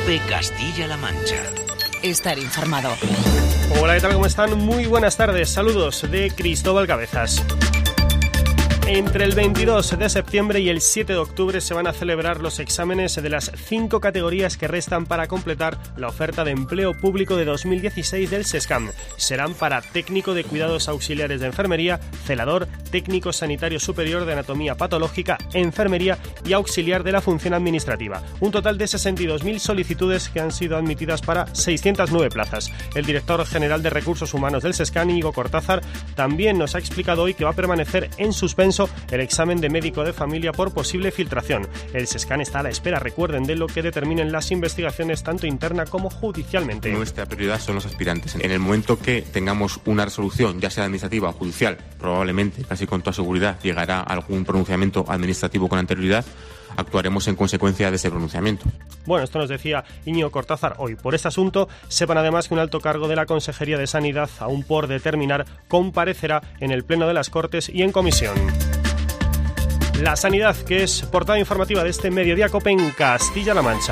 COPE Castilla-La Mancha. Estar informado. Hola, ¿qué tal? ¿Cómo están? Muy buenas tardes. Saludos de Cristóbal Cabezas. Entre el 22 de septiembre y el 7 de octubre se van a celebrar los exámenes de las 5 categorías que restan para completar la oferta de empleo público de 2016 del SESCAM. Serán para técnico de cuidados auxiliares de enfermería, celador, técnico sanitario superior de anatomía patológica, enfermería y auxiliar de la función administrativa. Un total de 62.000 solicitudes que han sido admitidas para 609 plazas. El director general de Recursos Humanos del SESCAM, Íñigo Cortázar, también nos ha explicado hoy que va a permanecer en suspenso el examen de médico de familia por posible filtración. El SESCAM está a la espera, recuerden, de lo que determinen las investigaciones tanto interna como judicialmente. Nuestra prioridad son los aspirantes. En el momento que tengamos una resolución, ya sea administrativa o judicial, probablemente, casi con toda seguridad, llegará algún pronunciamiento administrativo con anterioridad, actuaremos en consecuencia de ese pronunciamiento. Bueno, esto nos decía Íñigo Cortázar hoy. Por este asunto, sepan además que un alto cargo de la Consejería de Sanidad, aún por determinar, comparecerá en el Pleno de las Cortes y en comisión. La sanidad, que es portada informativa de este Mediodía COPE en Castilla-La Mancha.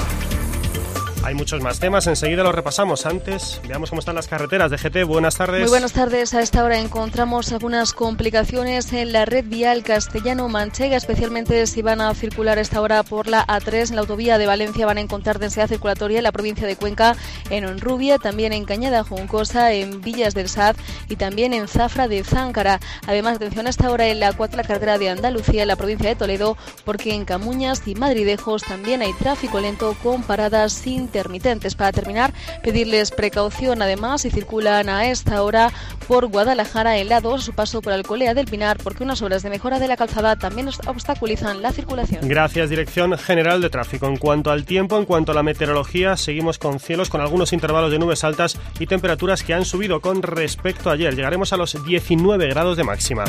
Hay muchos más temas, enseguida los repasamos. Antes, veamos cómo están las carreteras de GT. Buenas tardes. Muy buenas tardes. A esta hora encontramos algunas complicaciones en la red vial castellano-manchega, especialmente si van a circular a esta hora por la A3. En la autovía de Valencia van a encontrar densidad circulatoria en la provincia de Cuenca, en Onrubia, también en Cañada Juncosa, en Villas del Saz y también en Zafra de Záncara. Además, atención a esta hora en la 4, la carretera de Andalucía, en la provincia de Toledo, porque en Camuñas y Madridejos también hay tráfico lento con paradas intermitentes. Para terminar, pedirles precaución además si circulan a esta hora por Guadalajara en la 2 a su paso por Alcolea del Pinar, porque unas obras de mejora de la calzada también obstaculizan la circulación. Gracias, Dirección General de Tráfico. En cuanto al tiempo, en cuanto a la meteorología, seguimos con cielos con algunos intervalos de nubes altas y temperaturas que han subido con respecto a ayer. Llegaremos a los 19 grados de máxima.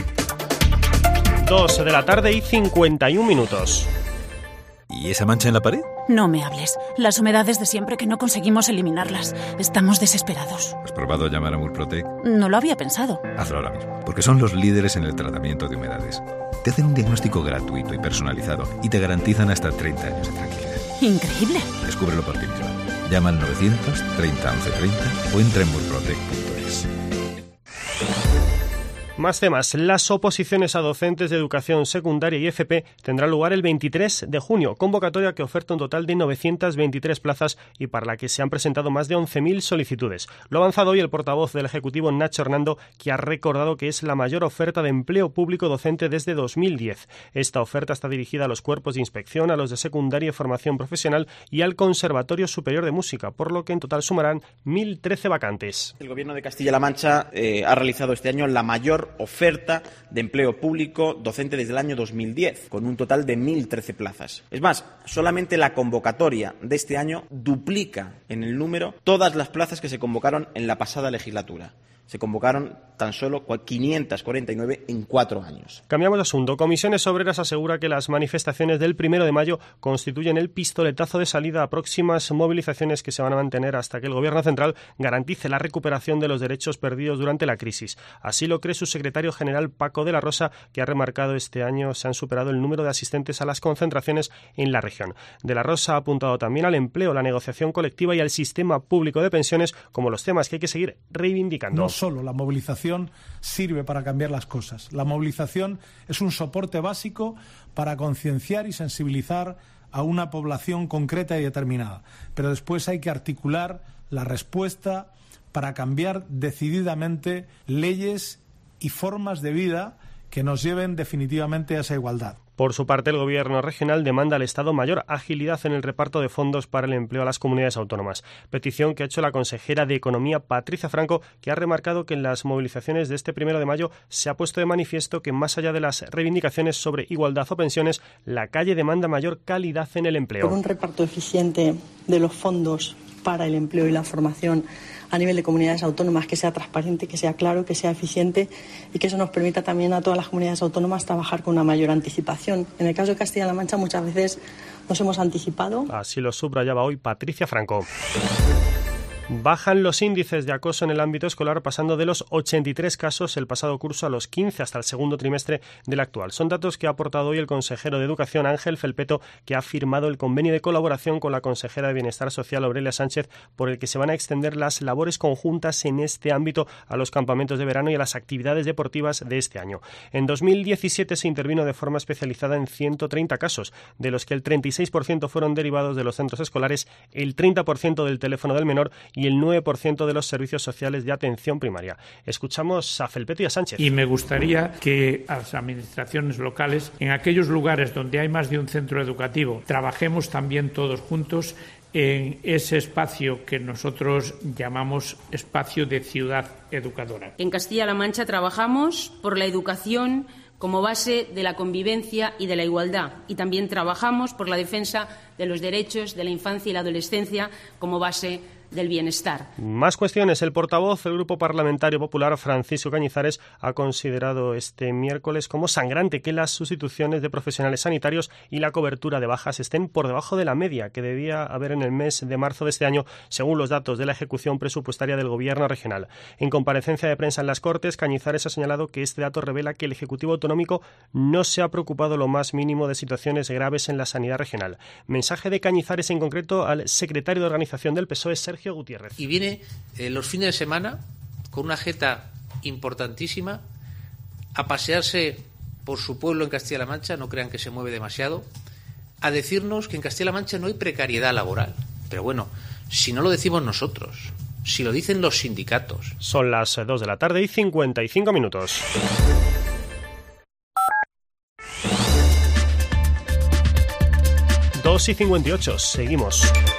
2 de la tarde y 51 minutos. ¿Y esa mancha en la pared? No me hables. Las humedades de siempre que no conseguimos eliminarlas. Estamos desesperados. ¿Has probado llamar a Murprotec? No lo había pensado. Hazlo ahora mismo, porque son los líderes en el tratamiento de humedades. Te hacen un diagnóstico gratuito y personalizado y te garantizan hasta 30 años de tranquilidad. Increíble. Descúbrelo por ti mismo. Llama al 900 30 11 30 o entra en murprotec.es. Más temas. Las oposiciones a docentes de educación secundaria y FP tendrán lugar el 23 de junio, convocatoria que oferta un total de 923 plazas y para la que se han presentado más de 11.000 solicitudes. Lo ha avanzado hoy el portavoz del Ejecutivo, Nacho Hernando, que ha recordado que es la mayor oferta de empleo público docente desde 2010. Esta oferta está dirigida a los cuerpos de inspección, a los de secundaria y formación profesional y al Conservatorio Superior de Música, por lo que en total sumarán 1.013 vacantes. El Gobierno de Castilla-La Mancha ha realizado este año la mayor oferta de empleo público docente desde el año 2010, con un total de 1.013 plazas. Es más, solamente la convocatoria de este año duplica en el número todas las plazas que se convocaron en la pasada legislatura. Se convocaron tan solo 549 en 4 años. Cambiamos de asunto. Comisiones Obreras asegura que las manifestaciones del 1 de mayo constituyen el pistoletazo de salida a próximas movilizaciones que se van a mantener hasta que el Gobierno central garantice la recuperación de los derechos perdidos durante la crisis. Así lo cree su secretario general Paco de la Rosa, que ha remarcado este año se han superado el número de asistentes a las concentraciones en la región. De la Rosa ha apuntado también al empleo, la negociación colectiva y al sistema público de pensiones como los temas que hay que seguir reivindicando. No solo la movilización sirve para cambiar las cosas. La movilización es un soporte básico para concienciar y sensibilizar a una población concreta y determinada. Pero después hay que articular la respuesta para cambiar decididamente leyes y formas de vida que nos lleven definitivamente a esa igualdad. Por su parte, el Gobierno regional demanda al Estado mayor agilidad en el reparto de fondos para el empleo a las comunidades autónomas. Petición que ha hecho la consejera de Economía, Patricia Franco, que ha remarcado que en las movilizaciones de este 1 de mayo se ha puesto de manifiesto que, más allá de las reivindicaciones sobre igualdad o pensiones, la calle demanda mayor calidad en el empleo. Por un reparto eficiente de los fondos para el empleo y la formación a nivel de comunidades autónomas, que sea transparente, que sea claro, que sea eficiente y que eso nos permita también a todas las comunidades autónomas trabajar con una mayor anticipación. En el caso de Castilla-La Mancha muchas veces nos hemos anticipado. Así lo subrayaba hoy Patricia Franco. Bajan los índices de acoso en el ámbito escolar, pasando de los 83 casos el pasado curso a los 15 hasta el segundo trimestre del actual. Son datos que ha aportado hoy el consejero de Educación, Ángel Felpeto, que ha firmado el convenio de colaboración con la consejera de Bienestar Social, Aurelia Sánchez, por el que se van a extender las labores conjuntas en este ámbito a los campamentos de verano y a las actividades deportivas de este año. En 2017 se intervino de forma especializada en 130 casos, de los que el 36% fueron derivados de los centros escolares, el 30% del teléfono del menor y el 9% de los servicios sociales de atención primaria. Escuchamos a Felpeto y a Sánchez. Y me gustaría que las administraciones locales, en aquellos lugares donde hay más de un centro educativo, trabajemos también todos juntos en ese espacio que nosotros llamamos espacio de ciudad educadora. En Castilla-La Mancha trabajamos por la educación como base de la convivencia y de la igualdad, y también trabajamos por la defensa de los derechos de la infancia y la adolescencia como base del bienestar. Más cuestiones. El portavoz del Grupo Parlamentario Popular, Francisco Cañizares, ha considerado este miércoles como sangrante que las sustituciones de profesionales sanitarios y la cobertura de bajas estén por debajo de la media que debía haber en el mes de marzo de este año, según los datos de la ejecución presupuestaria del Gobierno regional. En comparecencia de prensa en las Cortes, Cañizares ha señalado que este dato revela que el Ejecutivo autonómico no se ha preocupado lo más mínimo de situaciones graves en la sanidad regional. Mensaje de Cañizares en concreto al secretario de Organización del PSOE, Sergio Gutiérrez. Y viene los fines de semana con una agenda importantísima a pasearse por su pueblo en Castilla-La Mancha, no crean que se mueve demasiado, a decirnos que en Castilla-La Mancha no hay precariedad laboral. Pero bueno, si no lo decimos nosotros, si lo dicen los sindicatos. Son las 2 de la tarde y 55 minutos. Dos y 58, seguimos.